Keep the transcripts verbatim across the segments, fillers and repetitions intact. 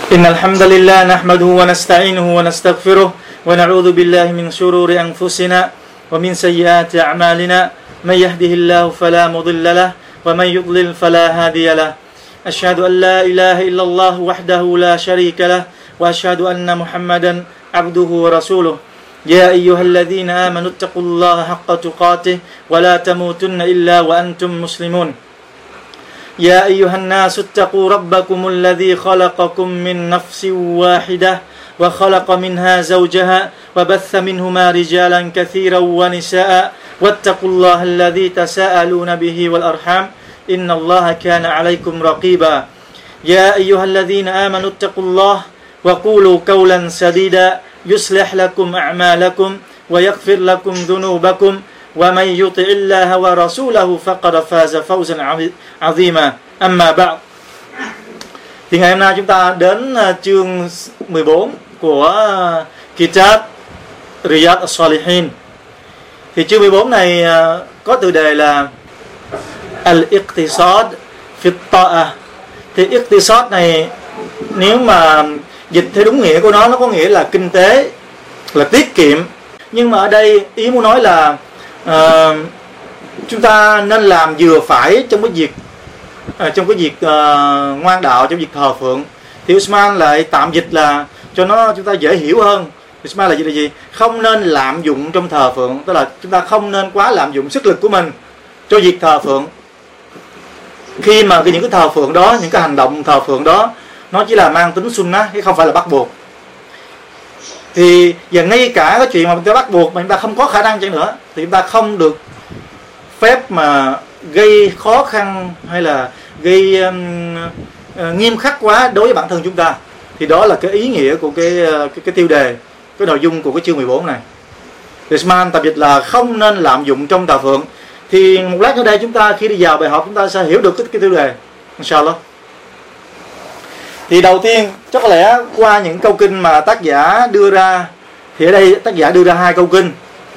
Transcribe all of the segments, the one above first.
إن الحمد لله نحمده ونستعينه ونستغفره ونعوذ بالله من شرور أنفسنا ومن سيئات أعمالنا من يهده الله فلا مضل له ومن يضلل فلا هادي له أشهد أن لا إله إلا الله وحده لا شريك له وأشهد أن محمدا عبده ورسوله يا أيها الذين آمنوا اتقوا الله حق تقاته ولا تموتن إلا وأنتم مسلمون يا أيها الناس اتقوا ربكم الذي خلقكم من نفس واحدة وخلق منها زوجها وبث منهما رجالا كثيرا ونساء واتقوا الله الذي تساءلون به والأرحام إن الله كان عليكم رقيبا يا أيها الذين آمنوا اتقوا الله وقولوا قولا سديدا يصلح لكم أعمالكم ويغفر لكم ذنوبكم ومن يطع الله ورسوله فقد فاز فوزا عظيما أما بعد. Thì ngày hôm nay chúng ta đến chương mười bốn của Kitab Riyad As-Salihin. Thì chương mười bốn này có tựa đề là Al-Iqtisad fi Ta'a. Thì Iqtisad này nếu mà dịch theo đúng nghĩa của nó, nó có nghĩa là kinh tế, là tiết kiệm. Nhưng mà ở đây ý muốn nói là uh, chúng ta nên làm vừa phải trong cái việc uh, trong cái việc uh, ngoan đạo, trong việc thờ phượng. Thì Usman lại tạm dịch là cho nó chúng ta dễ hiểu hơn. Usman là gì là gì? Không nên lạm dụng trong thờ phượng, tức là chúng ta không nên quá lạm dụng sức lực của mình cho việc thờ phượng. Khi mà những cái thờ phượng đó, những cái hành động thờ phượng đó nó chỉ là mang tính sunnah chứ không phải là bắt buộc. Thì và ngay cả cái chuyện mà chúng ta bắt buộc mà chúng ta không có khả năng chăng nữa thì chúng ta không được phép mà gây khó khăn hay là gây um, uh, nghiêm khắc quá đối với bản thân chúng ta. Thì đó là cái ý nghĩa của cái cái, cái tiêu đề, cái nội dung của cái chương mười bốn này. Usman tập dịch là không nên lạm dụng trong thờ phượng. Thì một lát ở đây chúng ta khi đi vào bài học chúng ta sẽ hiểu được cái, cái tiêu đề, inshallah. Thì đầu tiên chắc có lẽ qua những câu kinh mà tác giả đưa ra, thì ở đây tác giả đưa ra hai câu kinh.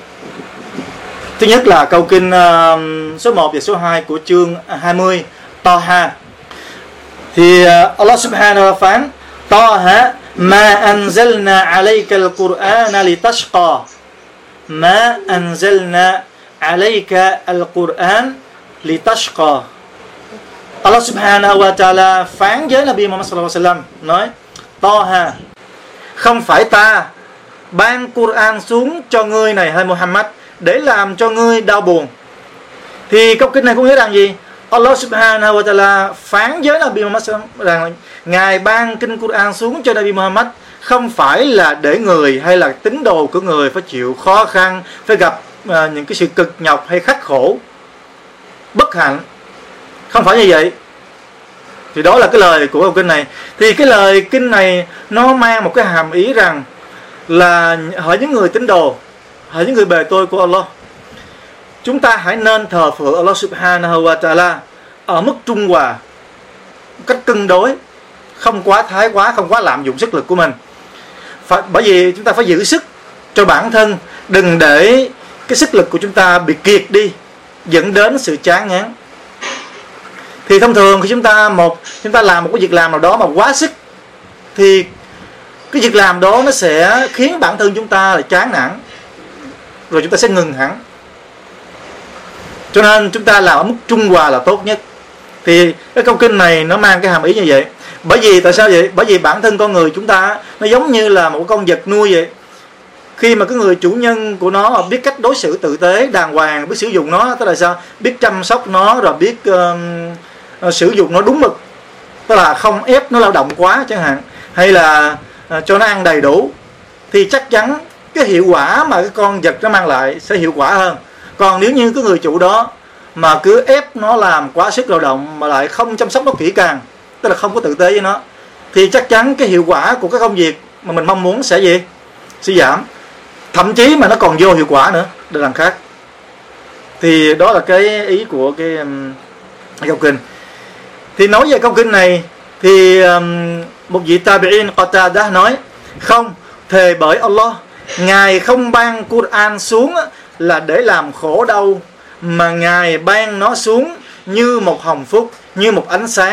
Thứ nhất là câu kinh uh, số một và số hai của chương hai mươi Taha. Thì uh, Allah Subhanahu wa phán Taha ma anzalna alayka al-Qur'ana litashqa. Ma anzalna alayka al-Qur'an litashqa. Allah Subhanahu wa Ta'ala phán với Nabi Muhammad sallallahu alaihi wasallam nói Taha, không phải ta ban Quran xuống cho ngươi này hay Muhammad để làm cho ngươi đau buồn. Thì câu kinh này có nghĩa rằng gì? Allah Subhanahu wa Ta'ala phán với Nabi Muhammad sallallahu alaihi wasallam rằng ngài ban kinh Quran xuống cho Nabi Muhammad không phải là để người hay là tín đồ của người phải chịu khó khăn, phải gặp uh, những cái sự cực nhọc hay khắc khổ, bất hạnh. Không phải như vậy. Thì đó là cái lời của câu kinh này. Thì cái lời kinh này nó mang một cái hàm ý rằng là hỡi những người tín đồ, hỡi những người bề tôi của Allah, chúng ta hãy nên thờ phượng Allah Subhanahu wa Ta'ala ở mức trung hòa, cách cân đối, không quá thái quá, không quá lạm dụng sức lực của mình. Phải, bởi vì chúng ta phải giữ sức cho bản thân, đừng để cái sức lực của chúng ta bị kiệt đi, dẫn đến sự chán ngán. Thì thông thường khi chúng ta một chúng ta làm một cái việc làm nào đó mà quá sức thì cái việc làm đó nó sẽ khiến bản thân chúng ta là chán nản, rồi chúng ta sẽ ngừng hẳn. Cho nên chúng ta làm ở mức trung hòa là tốt nhất. Thì cái câu kinh này nó mang cái hàm ý như vậy. Bởi vì tại sao vậy? Bởi vì bản thân con người chúng ta nó giống như là một con vật nuôi vậy. Khi mà cái người chủ nhân của nó biết cách đối xử tử tế, đàng hoàng, biết sử dụng nó, tức là sao? Biết chăm sóc nó, rồi biết uh, sử dụng nó đúng mực, tức là không ép nó lao động quá chẳng hạn, hay là uh, cho nó ăn đầy đủ, thì chắc chắn cái hiệu quả mà cái con vật nó mang lại sẽ hiệu quả hơn. Còn nếu như cái người chủ đó mà cứ ép nó làm quá sức lao động mà lại không chăm sóc nó kỹ càng, tức là không có tử tế với nó, thì chắc chắn cái hiệu quả của cái công việc mà mình mong muốn sẽ gì? Sẽ giảm. Thậm chí mà nó còn vô hiệu quả nữa, để làm khác. Thì đó là cái ý của cái, um, cái câu kinh. Thì nói về câu kinh này thì um, một vị tabi'in Qatadah nói không, thề bởi Allah, ngài không ban Quran xuống là để làm khổ đau, mà ngài ban nó xuống như một hồng phúc, như một ánh sáng,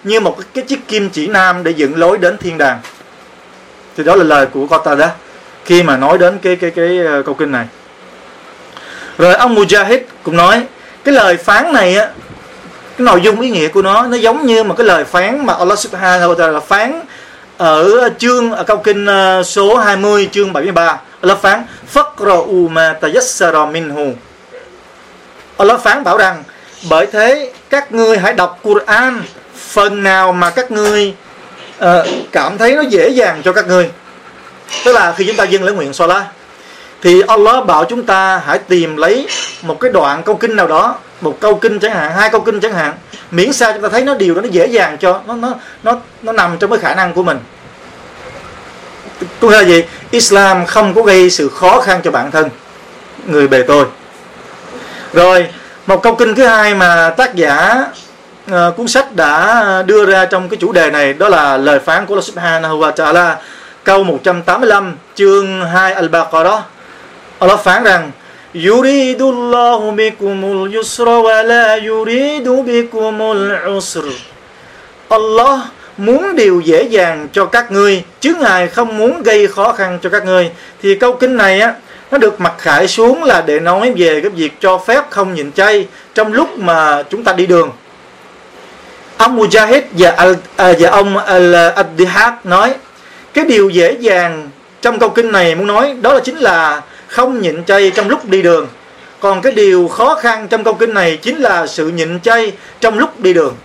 như một cái chiếc kim chỉ nam để dẫn lối đến thiên đàng. Thì đó là lời của Qatada khi mà nói đến cái cái cái câu kinh này. Rồi ông Mujahid cũng nói cái lời phán này á, cái nội dung ý nghĩa của nó nó giống như một cái lời phán mà Allah Subhanahu wa Ta'ala phán ở chương ở câu kinh số hai mươi chương bảy mươi ba. Allah phán faqra'u ma tayassara minhu. Allah phán bảo rằng bởi thế các ngươi hãy đọc Quran phần nào mà các ngươi uh, cảm thấy nó dễ dàng cho các ngươi. Tức là khi chúng ta dâng lễ nguyện Salat thì Allah bảo chúng ta hãy tìm lấy một cái đoạn câu kinh nào đó, một câu kinh chẳng hạn, hai câu kinh chẳng hạn, miễn sao chúng ta thấy nó điều đó nó dễ dàng cho nó nó nó nó nằm trong cái khả năng của mình. Có nghĩa là gì? Islam không có gây sự khó khăn cho bản thân người bề tôi. Rồi một câu kinh thứ hai mà tác giả uh, cuốn sách đã đưa ra trong cái chủ đề này, đó là lời phán của Allah Subhanahu wa Ta'ala, câu một trăm tám mươi lăm chương hai Al-Baqarah. Allah phán rằng Yuridullahu bikumul yusra wa la yuridu bikumul usr. Allah muốn điều dễ dàng cho các ngươi chứ Ngài không muốn gây khó khăn cho các ngươi. Thì câu kinh này á, nó được mặc khải xuống là để nói về cái việc cho phép không nhịn chay trong lúc mà chúng ta đi đường. Ông Mujahid và, al, à, và ông Al-Addihaq nói cái điều dễ dàng trong câu kinh này muốn nói đó là chính là không nhịn chay trong lúc đi đường. Còn cái điều khó khăn trong câu kinh này chính là sự nhịn chay trong lúc đi đường.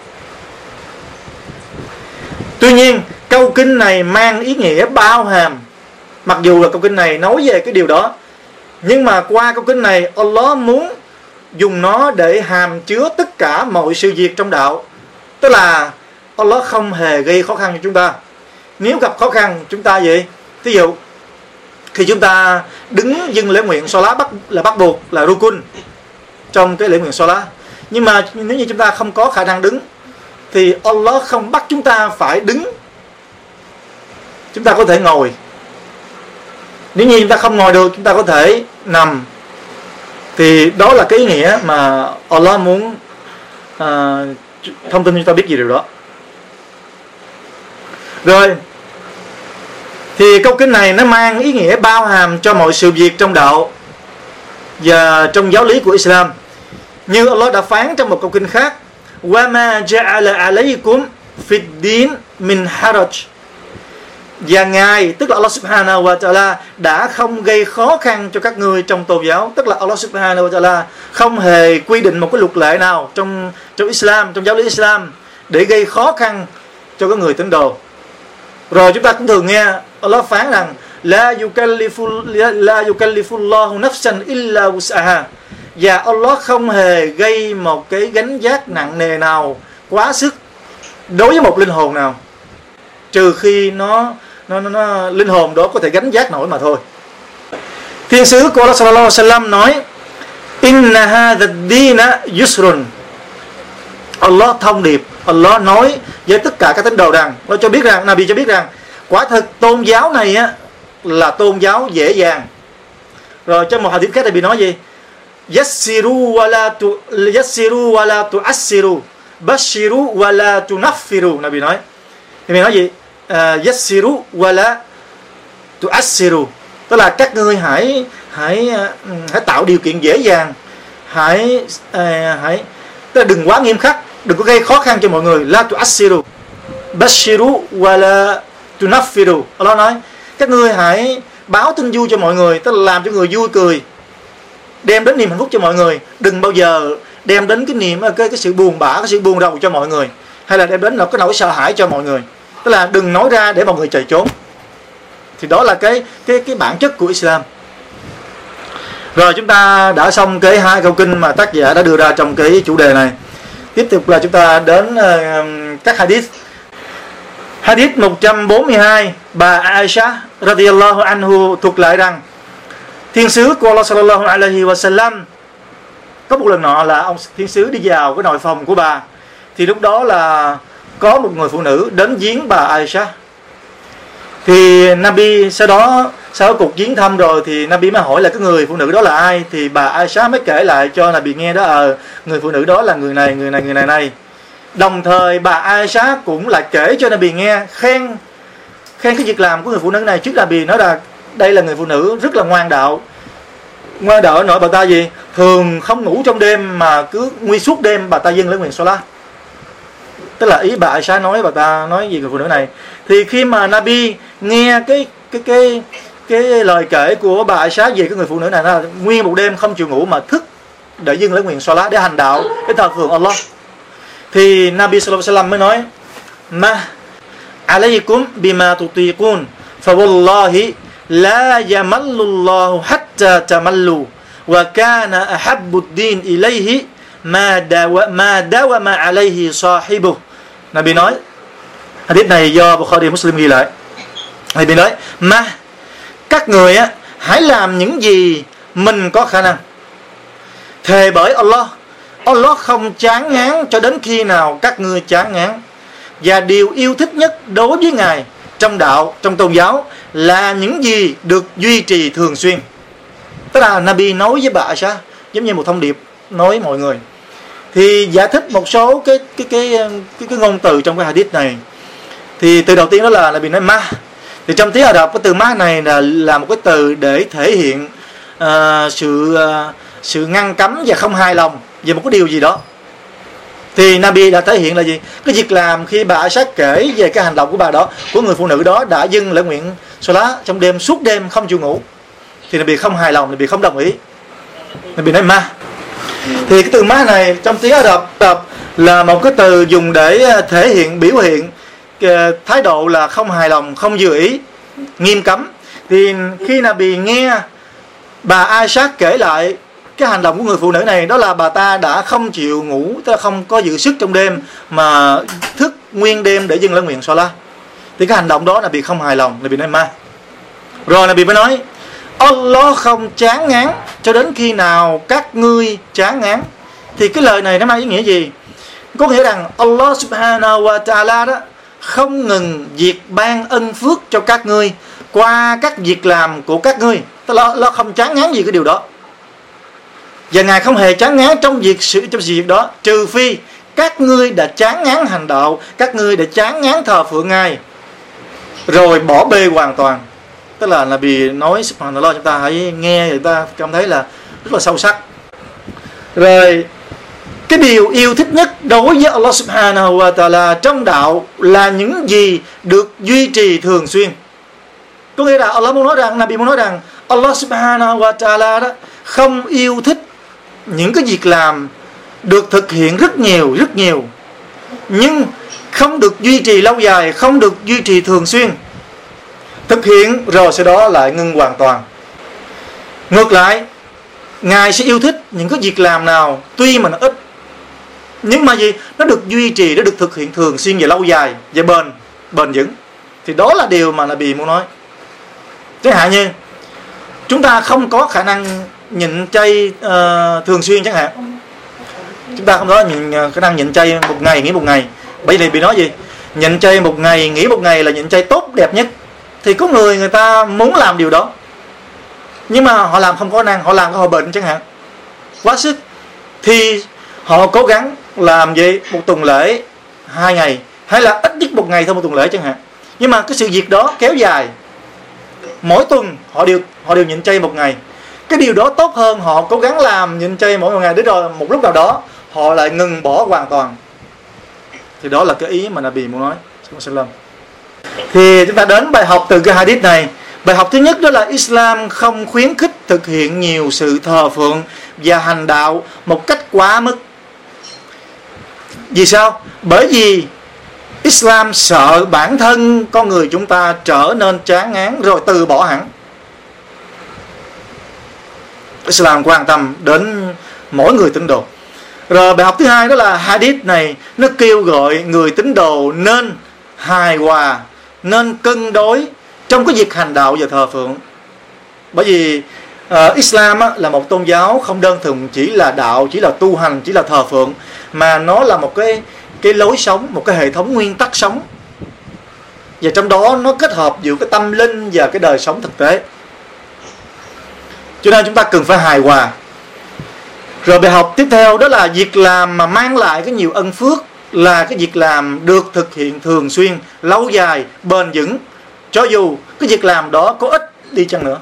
Tuy nhiên câu kinh này mang ý nghĩa bao hàm. Mặc dù là câu kinh này nói về cái điều đó, nhưng mà qua câu kinh này Allah muốn dùng nó để hàm chứa tất cả mọi sự việc trong đạo. Tức là Allah không hề gây khó khăn cho chúng ta. Nếu gặp khó khăn chúng ta gì? Ví dụ khi chúng ta đứng dâng lễ nguyện Salat bắt là bắt buộc là rukun trong cái lễ nguyện Salat. Nhưng mà nếu như chúng ta không có khả năng đứng thì Allah không bắt chúng ta phải đứng. Chúng ta có thể ngồi. Nếu như chúng ta không ngồi được, chúng ta có thể nằm. Thì đó là cái ý nghĩa mà Allah muốn uh, thông tin cho ta biết gì điều đó. Rồi thì câu kinh này nó mang ý nghĩa bao hàm cho mọi sự việc trong đạo và trong giáo lý của Islam. Như Allah đã phán trong một câu kinh khác, وَمَا جَعَلَ عَلَيْكُمْ فِي الدِّينِ مِنْ حَرَجٍ. Và Ngài, tức là Allah Subhanahu wa Ta'ala, đã không gây khó khăn cho các ngươi trong tôn giáo. Tức là Allah Subhanahu wa Ta'ala không hề quy định một cái luật lệ nào trong, trong Islam, trong giáo lý Islam để gây khó khăn cho các người tín đồ. Rồi chúng ta cũng thường nghe Allah phán rằng La yukallifu la yukallifullahu nafsan illa wus'aha. Và Allah không hề gây một cái gánh vác nặng nề nào quá sức đối với một linh hồn nào, trừ khi nó, nó, nó, nó linh hồn đó có thể gánh vác nổi mà thôi. Thiên sứ của Allah sallallahu alaihi wasallam nói Inna hadha ad-dina yusrun. Allah thông điệp, Allah nói với tất cả các tín đồ rằng, nó cho biết rằng, Nabi cho biết rằng quả thực tôn giáo này á là tôn giáo dễ dàng. Rồi trong một hadith khác Nabi nói gì? Yassiru wa la tu yassiru wa la tu'assiru, bashiru wa la tunaffiru. Nabi nói. Thì mình nói gì? Uh, yassiru wa la tu'assiru. Tức là các ngươi hãy hãy uh, hãy tạo điều kiện dễ dàng, hãy uh, hãy tức là đừng quá nghiêm khắc, đừng có gây khó khăn cho mọi người. La tu'assiru, bashiru wa la tunaffiru. Allah nói các ngươi hãy báo tin vui cho mọi người, tức là làm cho người vui cười, đem đến niềm hạnh phúc cho mọi người. Đừng bao giờ đem đến cái niềm cái, cái sự buồn bã, cái sự buồn rầu cho mọi người, hay là đem đến là cái nỗi sợ hãi cho mọi người. Tức là đừng nói ra để mọi người chạy trốn. Thì đó là cái cái cái bản chất của Islam. Rồi chúng ta đã xong cái hai câu kinh mà tác giả đã đưa ra trong cái chủ đề này. Tiếp tục là chúng ta đến uh, các hadith. Hadith một trăm bốn mươi hai, bà Aisha radhiyallahu anhu thuật lại rằng thiên sứ của Allah sallallahu alaihi wasallam có một lần nọ là ông thiên sứ đi vào cái nội phòng của bà. Thì lúc đó là có một người phụ nữ đến viếng bà Aisha. Thì Nabi sau đó sau cuộc viếng thăm rồi thì Nabi mới hỏi là cái người phụ nữ đó là ai. Thì bà Aisha mới kể lại cho Nabi nghe đó, ờ người phụ nữ đó là người này, người này, người này này. Đồng thời bà Aisha cũng lại kể cho Nabi nghe, khen khen cái việc làm của người phụ nữ này trước Nabi, nói là đây là người phụ nữ rất là ngoan đạo. Ngoan đạo nói bà ta gì? Thường không ngủ trong đêm mà cứ nguyên suốt đêm bà ta dâng lễ nguyện Salat. Tức là ý bà Aisha nói bà ta nói gì người phụ nữ này. Thì khi mà Nabi nghe cái cái cái cái lời kể của bà Aisha về cái người phụ nữ này là nguyên một đêm không chịu ngủ mà thức để dâng lễ nguyện Salat, để hành đạo, để thờ phượng Allah, thì Nabi sallallahu alaihi wasallam mới nói: Ma alaykum bima tutiqun fa wallahi la yamallu Allahu hatta tamallu wa kana ahabbu ad-din ilayhi ma dawa ma dawama alayhi sahibu. Nabi nói, hadith này do Bukhari Muslim ghi lại. Nabi nói: Ma, các người á hãy làm những gì mình có khả năng. Thề bởi Allah, Allah không chán ngán cho đến khi nào các ngươi chán ngán. Và điều yêu thích nhất đối với Ngài trong đạo, trong tôn giáo là những gì được duy trì thường xuyên. Tức là Nabi nói với bà Aisha giống như một thông điệp nói mọi người. Thì giải thích một số cái cái cái cái, cái ngôn từ trong cái hadith này. Thì từ đầu tiên đó là Nabi nói ma. Thì trong tiếng Ả Rập cái từ ma này là là một cái từ để thể hiện uh, sự uh, sự ngăn cấm và không hài lòng về một cái điều gì đó. Thì Nabi đã thể hiện là gì? Cái việc làm khi bà Aisha kể về cái hành động của bà đó, của người phụ nữ đó đã dâng lễ nguyện Salat trong đêm, suốt đêm không chịu ngủ, thì Nabi không hài lòng, Nabi không đồng ý. Nabi nói ma. Thì cái từ ma này trong tiếng Ả Rập là một cái từ dùng để thể hiện, biểu hiện thái độ là không hài lòng, không vừa ý, nghiêm cấm. Thì khi Nabi nghe bà Aisha kể lại cái hành động của người phụ nữ này, đó là bà ta đã không chịu ngủ, tức là không có giữ sức trong đêm mà thức nguyên đêm để dâng lễ nguyện Salat, thì cái hành động đó là bị không hài lòng, là bị nói ma. Rồi là bị mới nói Allah không chán ngán cho đến khi nào các ngươi chán ngán. Thì cái lời này nó mang ý nghĩa gì? Có nghĩa rằng Allah subhanahu wa ta'ala đó không ngừng việc ban ân phước cho các ngươi qua các việc làm của các ngươi, tức là Allah không chán ngán gì cái điều đó. Và Ngài không hề chán ngán trong việc sự trong việc đó, trừ phi các ngươi đã chán ngán hành đạo, các ngươi đã chán ngán thờ phượng Ngài, rồi bỏ bê hoàn toàn. Tức là là vì nói subhanallah, chúng ta hãy nghe, chúng ta cảm thấy là rất là sâu sắc. Rồi cái điều yêu thích nhất đối với Allah subhanahu wa ta'ala trong đạo là những gì được duy trì thường xuyên. Có nghĩa là Allah muốn nói rằng, Nabi muốn nói rằng Allah subhanahu wa ta'ala đó không yêu thích những cái việc làm được thực hiện rất nhiều, rất nhiều, nhưng không được duy trì lâu dài, không được duy trì thường xuyên. Thực hiện rồi sau đó lại ngưng hoàn toàn. Ngược lại, Ngài sẽ yêu thích những cái việc làm nào tuy mà nó ít, nhưng mà gì? Nó được duy trì, nó được thực hiện thường xuyên và lâu dài và bền, bền vững. Thì đó là điều mà Nabi muốn nói. Chẳng hạn như chúng ta không có khả năng nhịn chay uh, thường xuyên chẳng hạn. Chúng ta không có nhịn, khả năng nhịn chay một ngày nghỉ một ngày. Bởi vì bị nói gì? Nhịn chay một ngày nghỉ một ngày là nhịn chay tốt đẹp nhất. Thì có người người ta muốn làm điều đó, nhưng mà họ làm không có năng, họ làm họ bệnh chẳng hạn, quá sức, thì họ cố gắng làm gì? Một tuần lễ hai ngày, hay là ít nhất một ngày thôi một tuần lễ chẳng hạn. Nhưng mà cái sự việc đó kéo dài, mỗi tuần họ đều họ đều nhịn chay một ngày. Cái điều đó tốt hơn họ cố gắng làm nhịn chay mỗi một ngày, đến rồi một lúc nào đó họ lại ngừng bỏ hoàn toàn. Thì đó là cái ý mà Nabi muốn nói. Thì chúng ta đến bài học từ cái hadith này. Bài học thứ nhất đó là Islam không khuyến khích thực hiện nhiều sự thờ phượng và hành đạo một cách quá mức. Vì sao? Bởi vì Islam sợ bản thân con người chúng ta trở nên chán ngán rồi từ bỏ hẳn. Islam quan tâm đến mỗi người tín đồ. Rồi bài học thứ hai đó là hadith này nó kêu gọi người tín đồ nên hài hòa, nên cân đối trong cái việc hành đạo và thờ phượng. Bởi vì uh, Islam á, là một tôn giáo không đơn thuần chỉ là đạo, chỉ là tu hành, chỉ là thờ phượng, mà nó là một cái cái lối sống, một cái hệ thống nguyên tắc sống. Và trong đó nó kết hợp giữa cái tâm linh và cái đời sống thực tế. Cho nên chúng ta cần phải hài hòa. Rồi bài học tiếp theo đó là việc làm mà mang lại cái nhiều ân phước là cái việc làm được thực hiện thường xuyên, lâu dài, bền vững, cho dù cái việc làm đó có ít đi chăng nữa.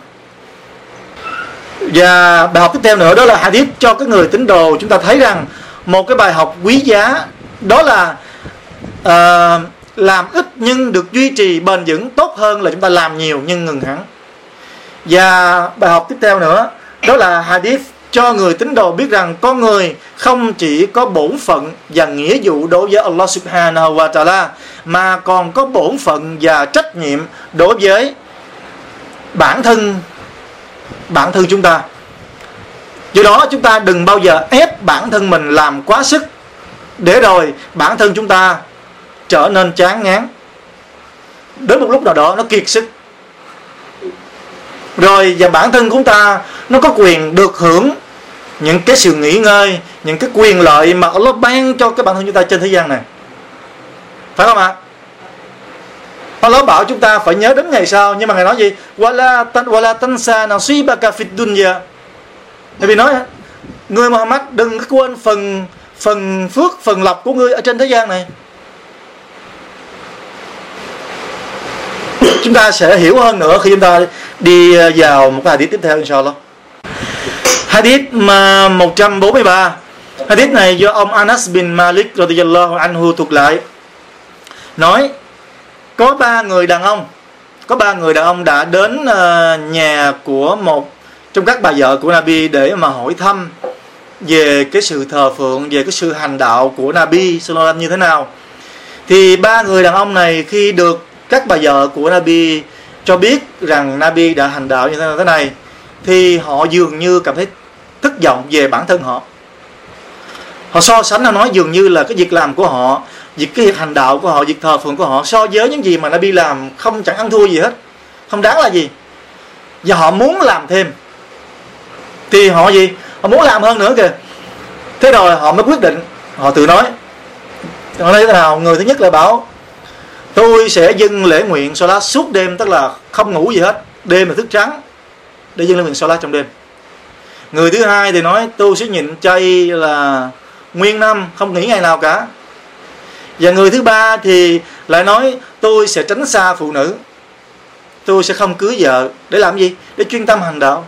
Và bài học tiếp theo nữa đó là hadith cho cái người tín đồ chúng ta thấy rằng một cái bài học quý giá đó là uh, làm ít nhưng được duy trì bền vững tốt hơn là chúng ta làm nhiều nhưng ngừng hẳn. Và bài học tiếp theo nữa đó là hadith cho người tín đồ biết rằng con người không chỉ có bổn phận và nghĩa vụ đối với Allah Subhanahu wa Ta'ala, mà còn có bổn phận và trách nhiệm đối với bản thân bản thân chúng ta. Do đó chúng ta đừng bao giờ ép bản thân mình làm quá sức, để rồi bản thân chúng ta trở nên chán ngán, đến một lúc nào đó nó kiệt sức. Rồi và bản thân chúng ta nó có quyền được hưởng những cái sự nghỉ ngơi, những cái quyền lợi mà Allah ban cho cái bản thân chúng ta trên thế gian này, phải không ạ? Allah bảo chúng ta phải nhớ đến ngày sau, nhưng mà Ngài nói gì? Wala tan wala tansa nasibaka fid dunya. Ngài bị nói người Muhammad đừng có quên phần phần phước, phần lộc của ngươi ở trên thế gian này. Chúng ta sẽ hiểu hơn nữa khi chúng ta đi vào một cái hadith tiếp theo inshallah. Hadith một trăm bốn mươi ba. Hadith này do ông Anas bin Malik radhiyallahu anhu thuộc lại, nói có ba người đàn ông, có ba người đàn ông đã đến uh, nhà của một trong các bà vợ của Nabi để mà hỏi thăm về cái sự thờ phượng, về cái sự hành đạo của Nabi sallallahu alaihi wasallam như thế nào. Thì ba người đàn ông này khi được các bà vợ của Nabi cho biết rằng Nabi đã hành đạo như thế này, thế này thì họ dường như cảm thấy thất vọng về bản thân họ. Họ so sánh, họ nói dường như là cái việc làm của họ, việc cái việc hành đạo của họ, việc thờ phượng của họ so với những gì mà Nabi làm không chẳng ăn thua gì hết, không đáng là gì. Và họ muốn làm thêm. Thì họ gì? Họ muốn làm hơn nữa kìa. Thế rồi họ mới quyết định, họ tự nói. Họ nói thế nào? Người thứ nhất là bảo tôi sẽ dâng lễ nguyện Salat suốt đêm, tức là không ngủ gì hết, đêm là thức trắng để dâng lễ nguyện Salat trong đêm. Người thứ hai thì nói tôi sẽ nhịn chay là nguyên năm, không nghỉ ngày nào cả. Và người thứ ba thì lại nói tôi sẽ tránh xa phụ nữ, tôi sẽ không cưới vợ. Để làm gì? Để chuyên tâm hành đạo.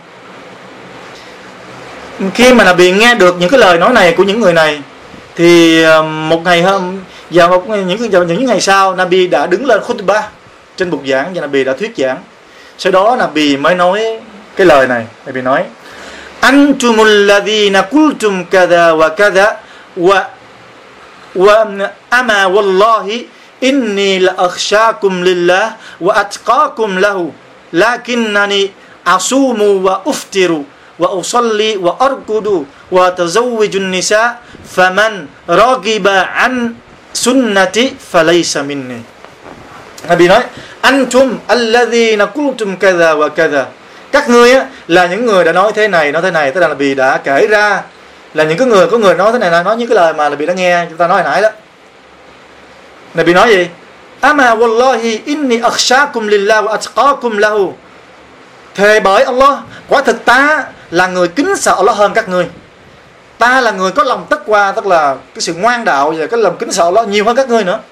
Khi mà Nabi nghe được những cái lời nói này của những người này, thì một ngày hôm và một những những ngày sau, Nabi đã đứng lên khutbah trên bục giảng và Nabi đã thuyết giảng. Sau đó Nabi mới nói cái lời này. Nabi nói: Antumul ladhina qultum kadha wa kadha wa wa ama wallahi inni la akhshakum lillah wa atqakum lahu lakinnani asumu wa uftiru wa usalli wa arkudu wa tazawwijun nisa faman ragiba an sunnati falaysa minni. Nabi nói antum alladhina qultum kadha wa kadha, các ngươi á, là những người đã nói thế này nói thế này. Tức là Nabi đã kể ra là những cái người có người nói thế này, nói những cái lời mà Nabi đã nghe chúng ta nói hồi nãy đó. Nabi nói gì? Ama wallahi inni akhshakum lillah wa atqakum lahu. Thề bởi Allah, quả thực ta là người kính sợ Allah hơn các ngươi. Ta là người có lòng taqwa, tức là cái sự ngoan đạo và cái lòng kính sợ Allah nhiều hơn các ngươi nữa.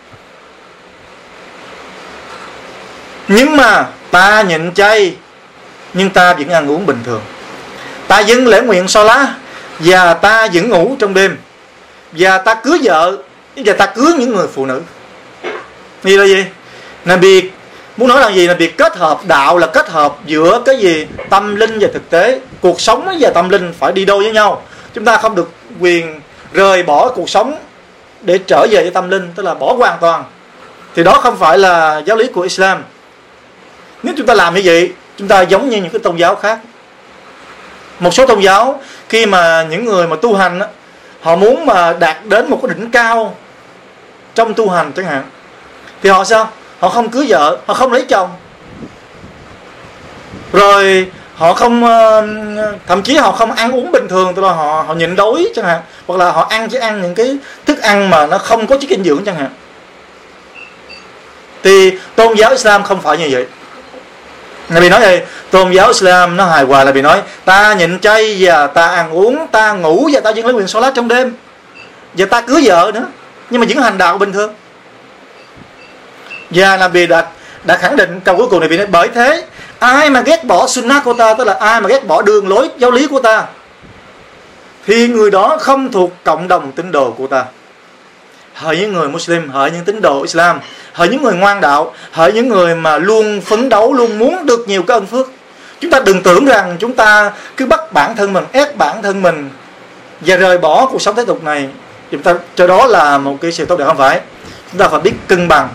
Nhưng mà ta nhịn chay, nhưng ta vẫn ăn uống bình thường. Ta dâng lễ nguyện Salat và ta vẫn ngủ trong đêm, và ta cưới vợ và ta cưới những người phụ nữ. Như là gì? Nabi muốn nói là gì? Nabi kết hợp đạo là kết hợp giữa cái gì? Tâm linh và thực tế. Cuộc sống và tâm linh phải đi đôi với nhau. Chúng ta không được quyền rời bỏ cuộc sống để trở về với tâm linh, tức là bỏ hoàn toàn. Thì đó không phải là giáo lý của Islam. Nếu chúng ta làm như vậy, chúng ta giống như những cái tôn giáo khác. Một số tôn giáo khi mà những người mà tu hành, họ muốn mà đạt đến một cái đỉnh cao trong tu hành chẳng hạn, thì họ sao? Họ không cưới vợ, họ không lấy chồng, rồi họ không, thậm chí họ không ăn uống bình thường, tức là họ họ nhịn đói chẳng hạn, hoặc là họ ăn chỉ ăn những cái thức ăn mà nó không có chất dinh dưỡng chẳng hạn. Thì tôn giáo Islam không phải như vậy. Ngài bị nói vậy, tôn giáo Islam nó hài hòa là bị nói ta nhịn chay và ta ăn uống, ta ngủ và ta dâng lễ nguyện Salat trong đêm, và ta cưới vợ nữa. nhưng mà vẫn hành đạo bình thường. Và Nabi đã đã khẳng định câu cuối cùng này, vì nói bởi thế ai mà ghét bỏ sunnah của ta, tức là ai mà ghét bỏ đường lối giáo lý của ta, thì người đó không thuộc cộng đồng tín đồ của ta. Hỡi những người Muslim, hỡi những tín đồ Islam, hỡi những người ngoan đạo, hỡi những người mà luôn phấn đấu, luôn muốn được nhiều cái ân phước, chúng ta đừng tưởng rằng chúng ta cứ bắt bản thân mình, ép bản thân mình và rời bỏ cuộc sống thế tục này, chúng ta cho đó là một cái sự tốt đẹp. Không phải. Chúng ta phải biết cân bằng.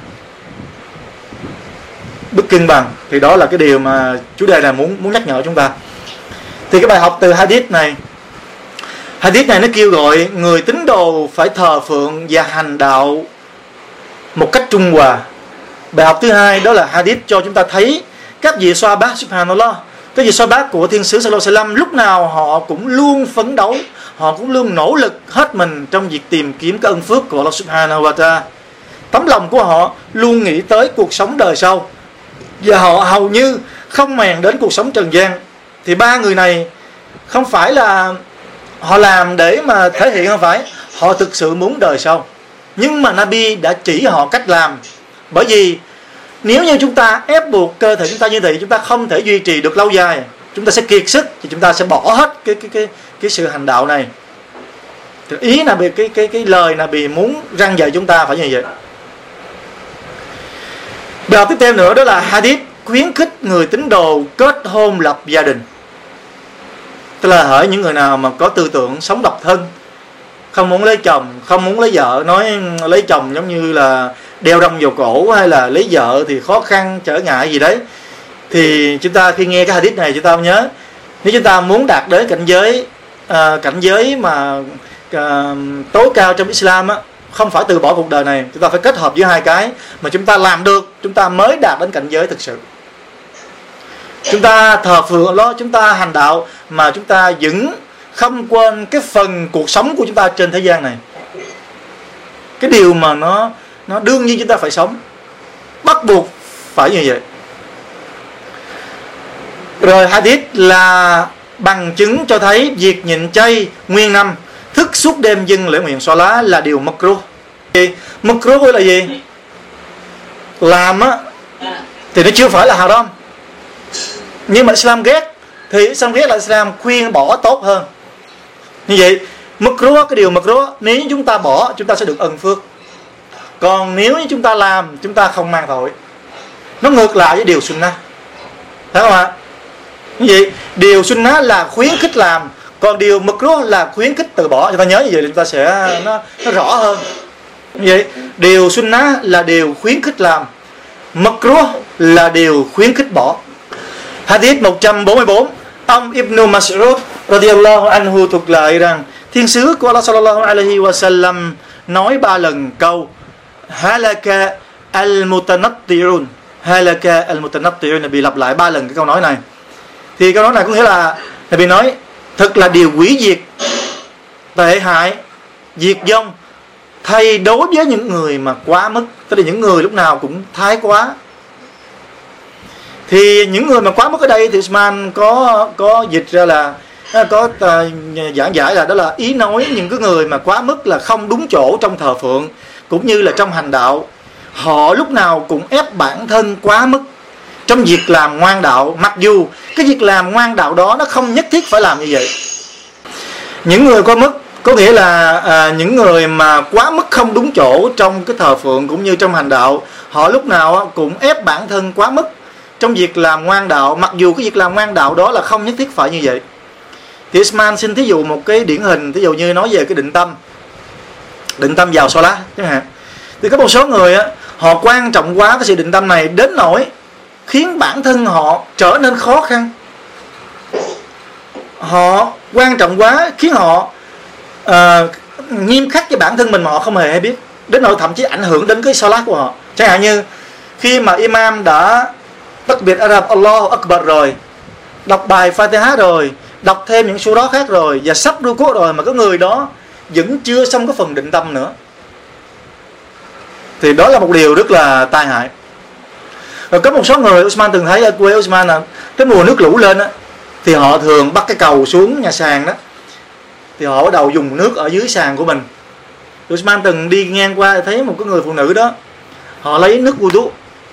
Biết cân bằng thì đó là cái điều mà chủ đề này muốn muốn nhắc nhở chúng ta. Thì cái bài học từ hadith này, hadith này nó kêu gọi người tín đồ phải thờ phượng và hành đạo một cách trung hòa. Bài học thứ hai đó là hadith cho chúng ta thấy các vị Sahaba, subhanallah, các vị Sahaba của Thiên sứ sallallahu alaihi wasallam lúc nào họ cũng luôn phấn đấu, họ cũng luôn nỗ lực hết mình trong việc tìm kiếm cái ân phước của Allah subhanahu wa ta'ala. Tấm lòng của họ luôn nghĩ tới cuộc sống đời sau, và họ hầu như không màng đến cuộc sống trần gian. Thì ba người này không phải là họ làm để mà thể hiện, không phải, họ thực sự muốn đời sau. Nhưng mà Nabi đã chỉ họ cách làm. Bởi vì nếu như chúng ta ép buộc cơ thể chúng ta như vậy, chúng ta không thể duy trì được lâu dài, chúng ta sẽ kiệt sức, thì chúng ta sẽ bỏ hết cái cái cái cái sự hành đạo này. Thì ý là cái cái cái lời Nabi muốn răn dạy chúng ta phải như vậy. Bài học tiếp theo nữa đó là hadith khuyến khích người tín đồ kết hôn lập gia đình. Tức là hỡi những người nào mà có tư tưởng sống độc thân, không muốn lấy chồng, không muốn lấy vợ, nói lấy chồng giống như là đeo đâm vào cổ, hay là lấy vợ thì khó khăn, trở ngại gì đấy, thì chúng ta khi nghe cái hadith này chúng ta nhớ, nếu chúng ta muốn đạt đến cảnh giới à, cảnh giới mà à, tối cao trong Islam á, không phải từ bỏ cuộc đời này, chúng ta phải kết hợp với hai cái mà chúng ta làm được, chúng ta mới đạt đến cảnh giới thực sự. Chúng ta thờ phượng đó, chúng ta hành đạo mà chúng ta vẫn không quên cái phần cuộc sống của chúng ta trên thế gian này. Cái điều mà nó nó đương nhiên chúng ta phải sống, bắt buộc phải như vậy. Rồi hadith là bằng chứng cho thấy việc nhịn chay nguyên năm, thức suốt đêm dâng lễ nguyện xoa lá là điều makruh. Makruh là gì? Làm á thì nó chưa phải là haram, nhưng mà Islam ghét, thì Islam ghét là Islam khuyên bỏ tốt hơn. Như vậy makruh, cái điều makruh nếu chúng ta bỏ chúng ta sẽ được ân phước, còn nếu như chúng ta làm chúng ta không mang tội. Nó ngược lại với điều sunnah, thấy không ạ? Như vậy điều sunnah là khuyến khích làm, còn điều makruh là khuyến khích từ bỏ. Chúng ta nhớ như vậy chúng ta sẽ nó, nó rõ hơn. Như vậy điều sunnah là điều khuyến khích làm, makruh là điều khuyến khích bỏ. Hadith một trăm bốn mươi tư, ông Ibn Mas'ud radiyallahu anhu thuật lại rằng thiên sứ của Allah sallallahu alaihi wasallam nói ba lần câu halaka al-mutanatti'un, halaka al-mutanatti'un, Nabi lặp lại ba lần cái câu nói này. Thì câu nói này có nghĩa là Nabi nói thật là điều hủy diệt, tệ hại, diệt vong thay đối với những người mà quá mức, tức là những người lúc nào cũng thái quá. Thì những người mà quá mức ở đây thì Usman có có dịch ra là có uh, giảng giải là đó là ý nói những cái người mà quá mức là không đúng chỗ trong thờ phượng cũng như là trong hành đạo. Họ lúc nào cũng ép bản thân quá mức trong việc làm ngoan đạo, mặc dù cái việc làm ngoan đạo đó nó không nhất thiết phải làm như vậy. Những người quá mức có nghĩa là à, những người mà quá mức không đúng chỗ trong cái thờ phượng cũng như trong hành đạo, họ lúc nào cũng ép bản thân quá mức trong việc làm ngoan đạo, mặc dù cái việc làm ngoan đạo đó là không nhất thiết phải như vậy. Thì Isman xin thí dụ một cái điển hình, thí dụ như nói về cái định tâm, định tâm vào Salat chẳng hạn. Thì có một số người á, họ quan trọng quá cái sự định tâm này đến nỗi khiến bản thân họ trở nên khó khăn. Họ quan trọng quá khiến họ uh, nghiêm khắc với bản thân mình mà họ không hề hay biết, đến nỗi thậm chí ảnh hưởng đến cái Salat của họ. Chẳng hạn như khi mà Imam đã đặc biệt Arab Allahu Akbar rồi, đọc bài Fatiha rồi, đọc thêm những số đó khác rồi, và sắp ru cốt rồi, mà có người đó vẫn chưa xong cái phần định tâm nữa, thì đó là một điều rất là tai hại. Rồi có một số người Usman từng thấy ở quê Usman là cái mùa nước lũ lên á, thì họ thường bắt cái cầu xuống nhà sàn đó, thì họ bắt đầu dùng nước ở dưới sàn của mình Usman từng đi ngang qua thấy một cái người phụ nữ đó, họ lấy nước wudu,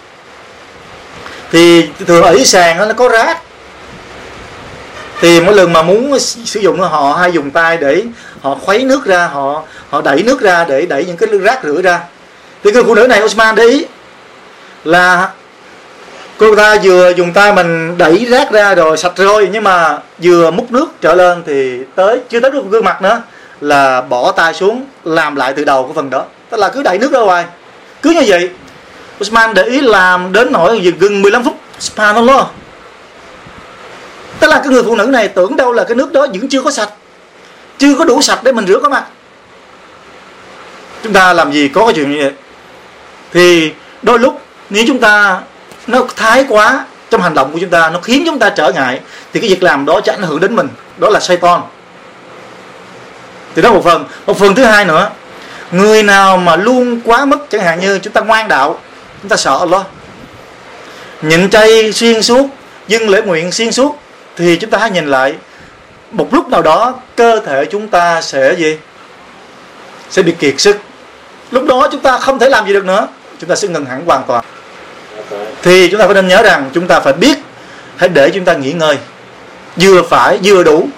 thì thường ở dưới sàn đó, nó có rác, thì mỗi lần mà muốn sử dụng họ hay dùng tay để họ khuấy nước ra, họ họ đẩy nước ra để đẩy những cái rác rưởi ra. Thì người phụ nữ này Usman để ý là cô ta vừa dùng tay mình đẩy rác ra rồi sạch rồi, nhưng mà vừa múc nước trở lên thì tới chưa tới được gương mặt nữa là bỏ tay xuống làm lại từ đầu cái phần đó, tức là cứ đẩy nước ra ngoài. Cứ như vậy Usman để ý làm đến nỗi gần mười lăm phút. Subhanallah. Tức là cái người phụ nữ này tưởng đâu là cái nước đó vẫn chưa có sạch, chưa có đủ sạch để mình rửa cái mặt. Chúng ta làm gì có cái chuyện như vậy. Thì đôi lúc nếu chúng ta nó thái quá trong hành động của chúng ta, nó khiến chúng ta trở ngại, thì cái việc làm đó sẽ ảnh hưởng đến mình. Đó là Satan. Thì đó một phần. Một phần thứ hai nữa, người nào mà luôn quá mức, chẳng hạn như chúng ta ngoan đạo, chúng ta sợ Allah, nhịn chay xuyên suốt, dâng lễ nguyện xuyên suốt, thì chúng ta hãy nhìn lại, một lúc nào đó cơ thể chúng ta sẽ gì? Sẽ bị kiệt sức. Lúc đó chúng ta không thể làm gì được nữa, chúng ta sẽ ngừng hẳn hoàn toàn. Thì chúng ta phải nên nhớ rằng chúng ta phải biết, hãy để chúng ta nghỉ ngơi vừa phải, vừa đủ.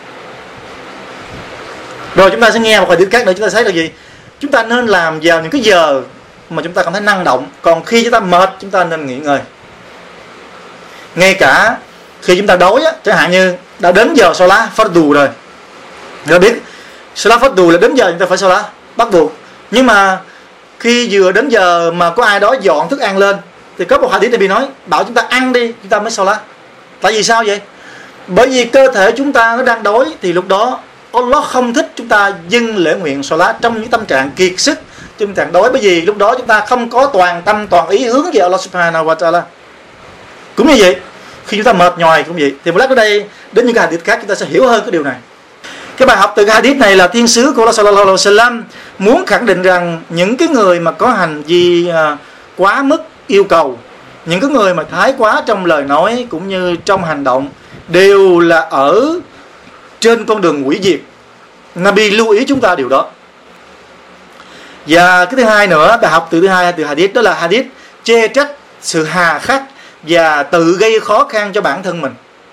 Rồi chúng ta sẽ nghe một hadith khác nữa, chúng ta thấy là gì? Chúng ta nên làm vào những cái giờ mà chúng ta cảm thấy năng động, còn khi chúng ta mệt chúng ta nên nghỉ ngơi. Ngay cả khi chúng ta đói á, chẳng hạn như đã đến giờ Salat Fardu rồi, người ta biết Salat Fardu là đến giờ chúng ta phải Salat bắt buộc. Nhưng mà khi vừa đến giờ mà có ai đó dọn thức ăn lên, thì có một hadith Nabi nói bảo chúng ta ăn đi chúng ta mới Salat. Tại vì sao vậy? Bởi vì cơ thể chúng ta nó đang đói, thì lúc đó Allah không thích chúng ta dâng lễ nguyện Salat trong những tâm trạng kiệt sức, trong tâm trạng đói. Bởi vì lúc đó chúng ta không có toàn tâm toàn ý hướng về Allah Subhanahu wa Ta'ala. Cũng như vậy, khi chúng ta mệt nhòi cũng vậy. Thì một lát ở đây đến những cái hadith khác chúng ta sẽ hiểu hơn cái điều này. Cái bài học từ cái hadith này là thiên sứ của Allah Sallallahu Alaihi Wasallam muốn khẳng định rằng những cái người mà có hành vi quá mức yêu cầu, những cái người mà thái quá trong lời nói cũng như trong hành động, đều là ở trên con đường hủy diệt. Nabi lưu ý chúng ta điều đó. Và cái thứ hai nữa, bài học từ thứ hai từ hadith, đó là hadith chê trách sự hà khắc và tự gây khó khăn cho bản thân mình.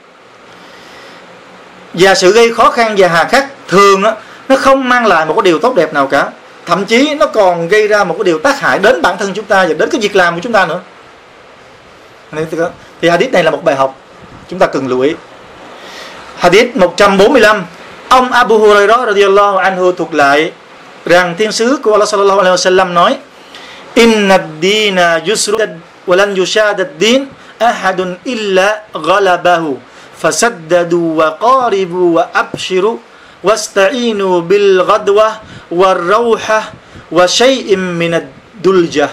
Và sự gây khó khăn và hà khắc thường đó, nó không mang lại một cái điều tốt đẹp nào cả. Thậm chí nó còn gây ra một cái điều tác hại đến bản thân chúng ta và đến cái việc làm của chúng ta nữa. Thì hadith này là một bài học chúng ta cần lưu ý. Hadith một trăm bốn mươi lăm, ông Abu Hurairah radhiyallahu anhu thuật lại rằng thiên sứ của Allah sallallahu alaihi wasallam nói: Inna ad-dina yusrun wa lan yushad ad-din ahadun illa ghalabahu fasaddadu wa qaribu wa abshiru wasta'inu bil ghadwa wa rawha wa shay'in min ad-dulja.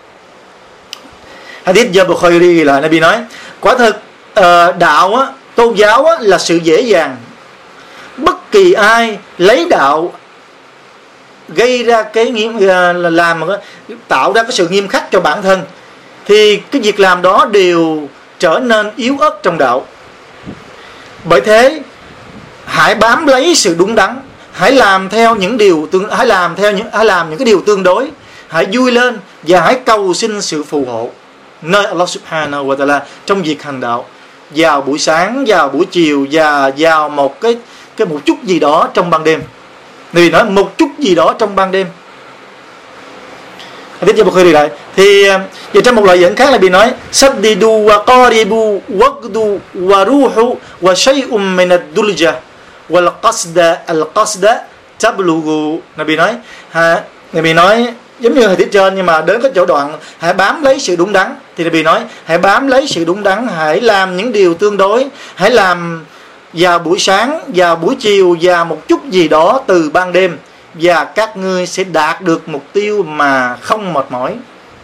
Hadith do Bukhari là Nabi nói, quả thực uh, đạo á, tôn giáo á, là sự dễ dàng. Bất kỳ ai lấy đạo gây ra cái nghiêm là làm tạo ra cái sự nghiêm khắc cho bản thân, thì cái việc làm đó đều trở nên yếu ớt trong đạo. Bởi thế hãy bám lấy sự đúng đắn, hãy làm theo những điều tương hãy làm theo những hãy làm những cái điều tương đối, hãy vui lên và hãy cầu xin sự phù hộ nơi Allah Subhanahu wa Ta'ala trong việc hành đạo, vào buổi sáng, vào buổi chiều và vào một cái cái một chút gì đó trong ban đêm. Người nói một chút gì đó trong ban đêm. Hadith cho Bukhari lại. Thì và trong một loại dẫn khác là bị nói saddidu wa qaribu waqdu wa ruhu wa shay'un min ad-dulja wal qasda al qasda tablughu. Nabi nói ha, Nabi nói giống như hadith trên, nhưng mà đến cái chỗ đoạn hãy bám lấy sự đúng đắn, thì Nabi nói hãy bám lấy sự đúng đắn, hãy làm những điều tương đối, hãy làm vào buổi sáng, vào buổi chiều và một chút gì đó từ ban đêm, và các ngươi sẽ đạt được mục tiêu mà không mệt mỏi.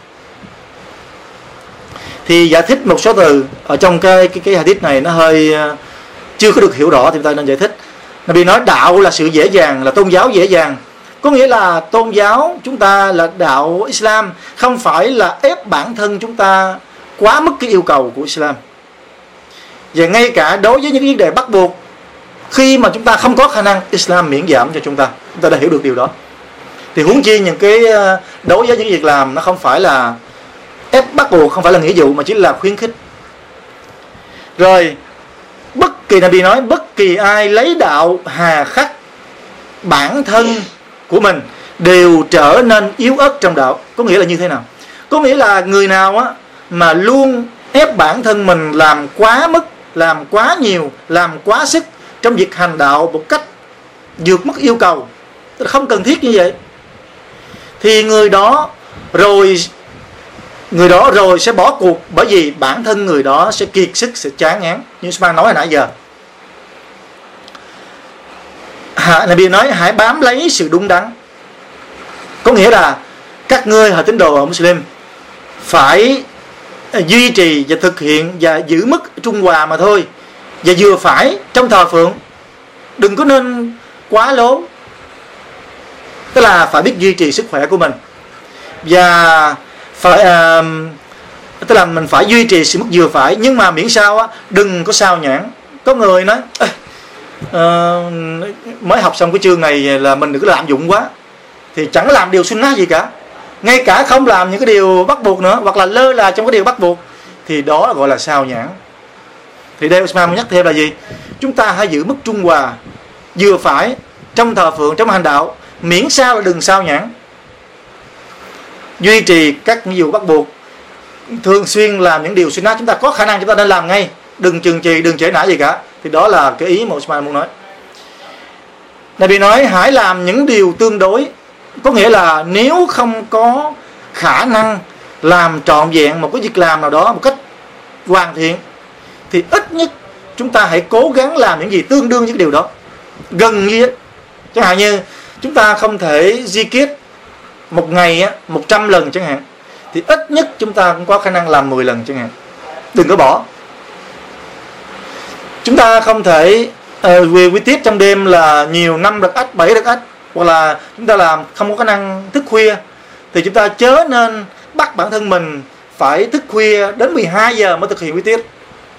Thì giải thích một số từ ở trong cái cái, cái hadith này nó hơi uh, chưa có được hiểu rõ, thì ta nên giải thích. Nabi nói đạo là sự dễ dàng, là tôn giáo dễ dàng. Có nghĩa là tôn giáo chúng ta là đạo Islam không phải là ép bản thân chúng ta quá mức cái yêu cầu của Islam. Và ngay cả đối với những vấn đề bắt buộc, khi mà chúng ta không có khả năng, Islam miễn giảm cho chúng ta. Chúng ta đã hiểu được điều đó. Thì huống chi những cái đối với những việc làm nó không phải là ép bắt buộc, không phải là nghĩa vụ, mà chỉ là khuyến khích. Rồi bất kỳ Nabi nói bất kỳ ai lấy đạo hà khắc bản thân của mình đều trở nên yếu ớt trong đạo. Có nghĩa là như thế nào? Có nghĩa là người nào á mà luôn ép bản thân mình làm quá mức, làm quá nhiều, làm quá sức trong việc hành đạo một cách vượt mức yêu cầu, không cần thiết như vậy, thì người đó rồi người đó rồi sẽ bỏ cuộc, bởi vì bản thân người đó sẽ kiệt sức, sẽ chán ngán. Như Usman nói hồi nãy giờ, Nabi nói hãy bám lấy sự đúng đắn. Có nghĩa là các ngươi hội tín đồ Muslim phải duy trì và thực hiện và giữ mức trung hòa mà thôi, và vừa phải trong thờ phượng, đừng có nên quá lố. Tức là phải biết duy trì sức khỏe của mình, và phải uh, tức là mình phải duy trì sự mức vừa phải, nhưng mà miễn sao á đừng có sao nhãn. Có người nói uh, mới học xong cái chương này là mình đừng có lạm dụng quá, thì chẳng làm điều sunnah gì cả, ngay cả không làm những cái điều bắt buộc nữa, hoặc là lơ là trong cái điều bắt buộc, thì đó gọi là sao nhãn. Thì đây Usman nhắc thêm là gì? Chúng ta hãy giữ mức trung hòa vừa phải trong thờ phượng, trong hành đạo, miễn sao là đừng sao nhãn, duy trì các nghĩa vụ bắt buộc, thường xuyên làm những điều sunnah chúng ta có khả năng chúng ta nên làm ngay, đừng chừng trì, đừng trễ nải gì cả. Thì đó là cái ý mà Usman muốn nói. Nabi nói hãy làm những điều tương đối. Có nghĩa là nếu không có khả năng làm trọn vẹn một cái việc làm nào đó một cách hoàn thiện, thì ít nhất chúng ta hãy cố gắng làm những gì tương đương với cái điều đó, gần như. Chẳng hạn như chúng ta không thể zikir một ngày một trăm lần chẳng hạn, thì ít nhất chúng ta cũng có khả năng làm mười lần chẳng hạn, đừng có bỏ. Chúng ta không thể uh, về quy tiết trong đêm là nhiều năm rắc ách, bảy rắc ách, hoặc là chúng ta làm không có khả năng thức khuya, thì chúng ta chớ nên bắt bản thân mình phải thức khuya đến mười hai giờ mới thực hiện quy tiết.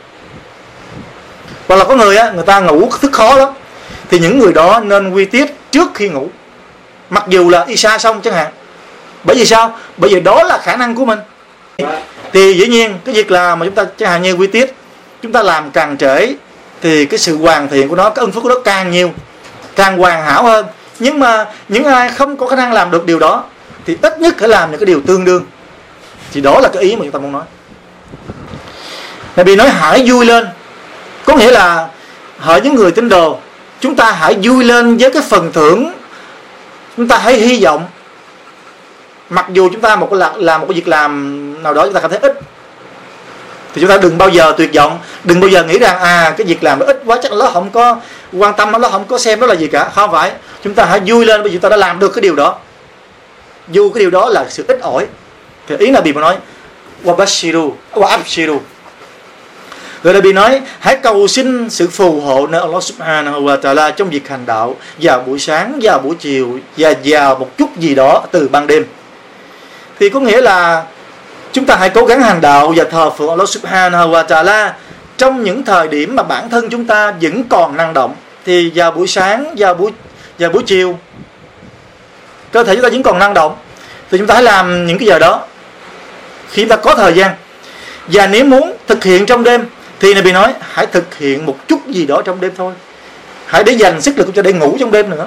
Hoặc là có người á, người ta ngủ thức khó lắm, thì những người đó nên quy tiết trước khi ngủ, mặc dù là Isha xong chẳng hạn. Bởi vì sao? Bởi vì đó là khả năng của mình. Thì dĩ nhiên cái việc là mà chúng ta chẳng hạn như quy tiết, chúng ta làm càng trễ thì cái sự hoàn thiện của nó, cái ân phước của nó càng nhiều, càng hoàn hảo hơn. Nhưng mà những ai không có khả năng làm được điều đó thì ít nhất phải làm những cái điều tương đương. Thì đó là cái ý mà chúng ta muốn nói. Nabi nói hãy vui lên. Có nghĩa là hỡi những người tín đồ, chúng ta hãy vui lên với cái phần thưởng. Chúng ta hãy hy vọng, mặc dù chúng ta một cái làm một cái việc làm nào đó chúng ta cảm thấy ít, thì chúng ta đừng bao giờ tuyệt vọng, đừng bao giờ nghĩ rằng à cái việc làm nó ít quá, chắc là nó không có quan tâm, nó không có xem nó là gì cả. Không phải, chúng ta hãy vui lên bởi vì chúng ta đã làm được cái điều đó, dù cái điều đó là sự ít ỏi. Thì ý là bị mà nói wabashiru wabashiru. Rồi Nabi nói hãy cầu xin sự phù hộ nơi Allah subhanahu wa ta'ala trong việc hành đạo vào buổi sáng, vào buổi chiều và vào một chút gì đó từ ban đêm. Thì có nghĩa là chúng ta hãy cố gắng hành đạo và thờ phượng Allah subhanahu wa ta'ala trong những thời điểm mà bản thân chúng ta vẫn còn năng động. Thì vào buổi sáng, vào buổi, vào buổi chiều, cơ thể chúng ta vẫn còn năng động, thì chúng ta hãy làm những cái giờ đó khi chúng ta có thời gian. Và nếu muốn thực hiện trong đêm thì Nabi nói hãy thực hiện một chút gì đó trong đêm thôi, hãy để dành sức lực cho để ngủ trong đêm nữa.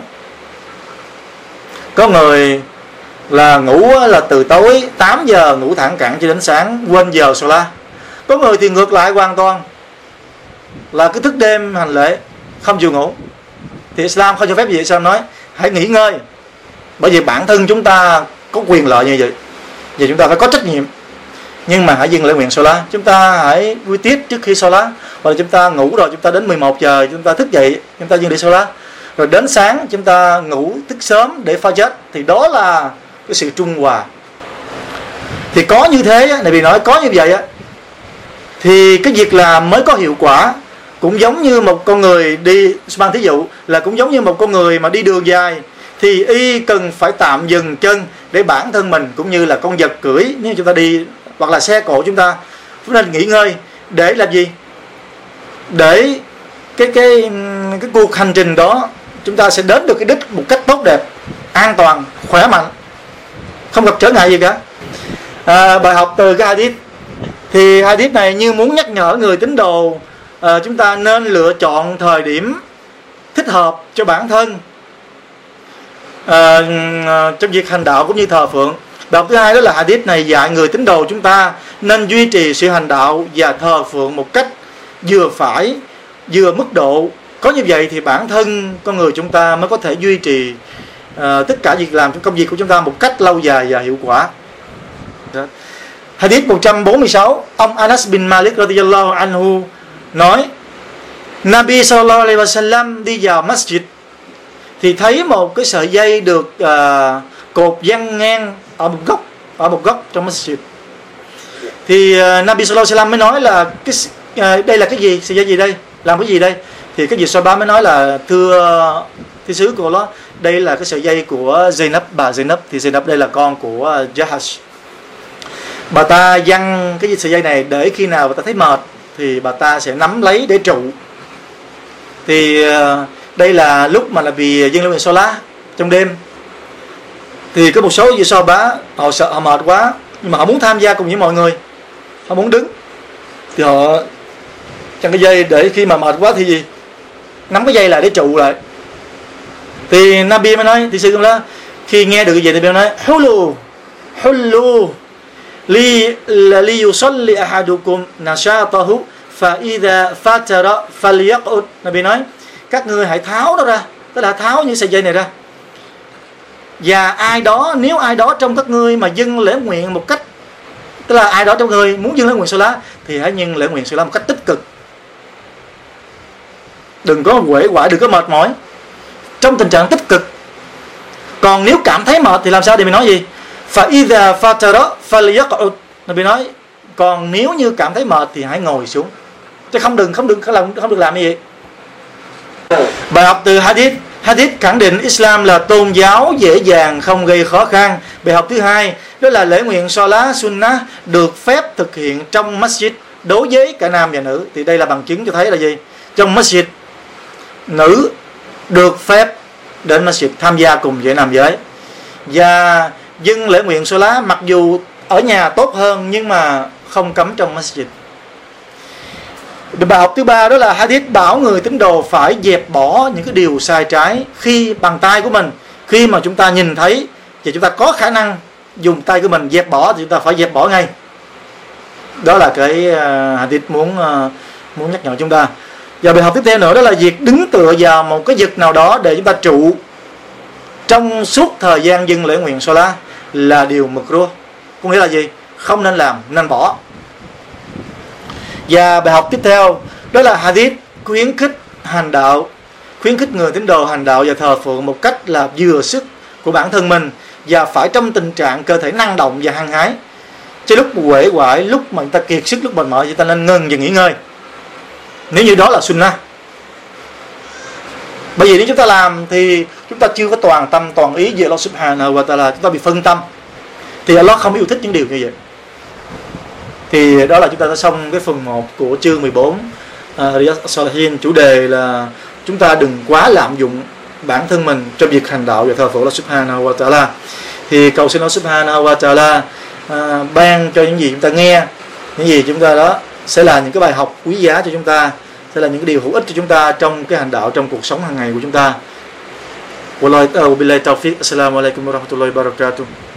Có người là ngủ là từ tối tám giờ ngủ thẳng cẳng cho đến sáng, quên giờ Salat. Có người thì ngược lại hoàn toàn, là cứ thức đêm hành lễ không chịu ngủ. Thì Islam không cho phép gì. Islam nói hãy nghỉ ngơi, bởi vì bản thân chúng ta có quyền lợi như vậy và chúng ta phải có trách nhiệm. Nhưng mà hãy dừng lễ nguyện Salat, chúng ta hãy quy tiết trước khi Salat, hoặc là chúng ta ngủ rồi chúng ta đến mười một giờ chúng ta thức dậy, chúng ta dừng để Salat, rồi đến sáng chúng ta ngủ thức sớm để Fajr. Thì đó là cái sự trung hòa. Thì có như thế, này vì nói có như vậy á, thì cái việc làm mới có hiệu quả. Cũng giống như một con người đi, mang thí dụ là cũng giống như một con người mà đi đường dài, thì y cần phải tạm dừng chân để bản thân mình cũng như là con vật cưỡi, nếu chúng ta đi, hoặc là xe cộ chúng ta chúng nên nghỉ ngơi để làm gì? Để cái cái cái cuộc hành trình đó chúng ta sẽ đến được cái đích một cách tốt đẹp. an toàn, khỏe mạnh, không gặp trở ngại gì cả. À, bài học từ cái hadith, thì hadith này như muốn nhắc nhở người tín đồ à, chúng ta nên lựa chọn thời điểm thích hợp cho bản thân à, trong việc hành đạo cũng như thờ phượng. Bài học thứ hai đó là hadith này dạy người tín đồ chúng ta nên duy trì sự hành đạo và thờ phượng một cách vừa phải, vừa mức độ. Có như vậy thì bản thân con người chúng ta mới có thể duy trì uh, tất cả việc làm trong công việc của chúng ta một cách lâu dài và hiệu quả. Đó. Hadith một trăm bốn mươi sáu, ông Anas bin Malik radhiyallahu anhu nói: Nabi sallallahu alaihi wasallam đi vào masjid thì thấy một cái sợi dây được uh, cột văng ngang ở một góc ở một góc trong masjid. Thì uh, Nabi sallallahu alaihi wasallam mới nói là cái uh, đây là cái gì, sợi dây gì đây, làm cái gì đây? Thì cái gì so bá mới nói là thưa thiên sứ của nó, đây là cái sợi dây của Zainab, bà Zainab. Thì Zainab đây là con của Jahash. Bà ta văng cái sợi dây này để khi nào bà ta thấy mệt thì bà ta sẽ nắm lấy để trụ. Thì uh, đây là lúc mà là vì dân lưu Salah trong đêm. Thì có một số vị so bá họ sợ, họ mệt quá, nhưng mà họ muốn tham gia cùng với mọi người, họ muốn đứng, thì họ chằng cái dây để khi mà mệt quá thì gì nắm cái dây lại để trụ lại. Thì Nabi mới nói, thì sư cũng đó, khi nghe được cái gì thì Nabi nói: Hulu Hulu li li yusalli ahadukum nashatahu fa idha fatara falyaqud. Nabi nói các ngươi hãy tháo nó ra, tức là tháo những sợi dây này ra. Và ai đó, nếu ai đó trong các ngươi mà dâng lễ nguyện một cách, tức là ai đó trong người muốn dâng lễ nguyện Salat thì hãy dâng lễ nguyện Salat một cách tích cực. Đừng có quể quải, đừng có mệt mỏi, trong tình trạng tích cực. Còn nếu cảm thấy mệt thì làm sao? Thì mình nói gì? Fa idha fatara falyaqud. Nabi nói còn nếu như cảm thấy mệt thì hãy ngồi xuống, chứ không đừng không được không làm không được làm như vậy. Bài học từ hadith. Hadith khẳng định Islam là tôn giáo dễ dàng, không gây khó khăn. Bài học thứ hai đó là lễ nguyện Salat Sunnah được phép thực hiện trong masjid đối với cả nam và nữ. Thì đây là bằng chứng cho thấy là gì? Trong masjid, nữ được phép đến masjid tham gia cùng với nam giới. Và dâng lễ nguyện Salat mặc dù ở nhà tốt hơn nhưng mà không cấm trong masjid. Bài học thứ ba đó là hadith bảo người tín đồ phải dẹp bỏ những cái điều sai trái khi bằng tay của mình. Khi mà chúng ta nhìn thấy và chúng ta có khả năng dùng tay của mình dẹp bỏ thì chúng ta phải dẹp bỏ ngay. Đó là cái hadith muốn muốn nhắc nhở chúng ta. Và bài học tiếp theo nữa đó là việc đứng tựa vào một cái vật nào đó để chúng ta trụ trong suốt thời gian dâng lễ nguyện Salat là điều makruh. Có nghĩa là gì? Không nên làm, nên bỏ. Và bài học tiếp theo đó là hadith khuyến khích hành đạo, khuyến khích người tín đồ hành đạo và thờ phượng một cách là vừa sức của bản thân mình, và phải trong tình trạng cơ thể năng động và hăng hái. Chứ lúc uể oải, lúc mà người ta kiệt sức, lúc mệt mỏi thì ta nên ngừng và nghỉ ngơi. Nếu như đó là sunnah. Bởi vì nếu chúng ta làm thì chúng ta chưa có toàn tâm toàn ý về Allah subhanahu wa ta'ala, chúng ta bị phân tâm, thì Allah không yêu thích những điều như vậy. Thì đó là chúng ta đã xong cái phần một của chương mười bốn uh, Riyadh Salihin. Chủ đề là chúng ta đừng quá lạm dụng bản thân mình trong việc hành đạo và thờ phượng Allah subhanahu wa ta'ala. Thì cầu xin Allah subhanahu wa ta'ala uh, ban cho những gì chúng ta nghe, những gì chúng ta đó sẽ là những cái bài học quý giá cho chúng ta, sẽ là những cái điều hữu ích cho chúng ta trong cái hành đạo, trong cuộc sống hàng ngày của chúng ta. Wallahi billahi tawfiq. Assalamu alaikum warahmatullahi wabarakatuh.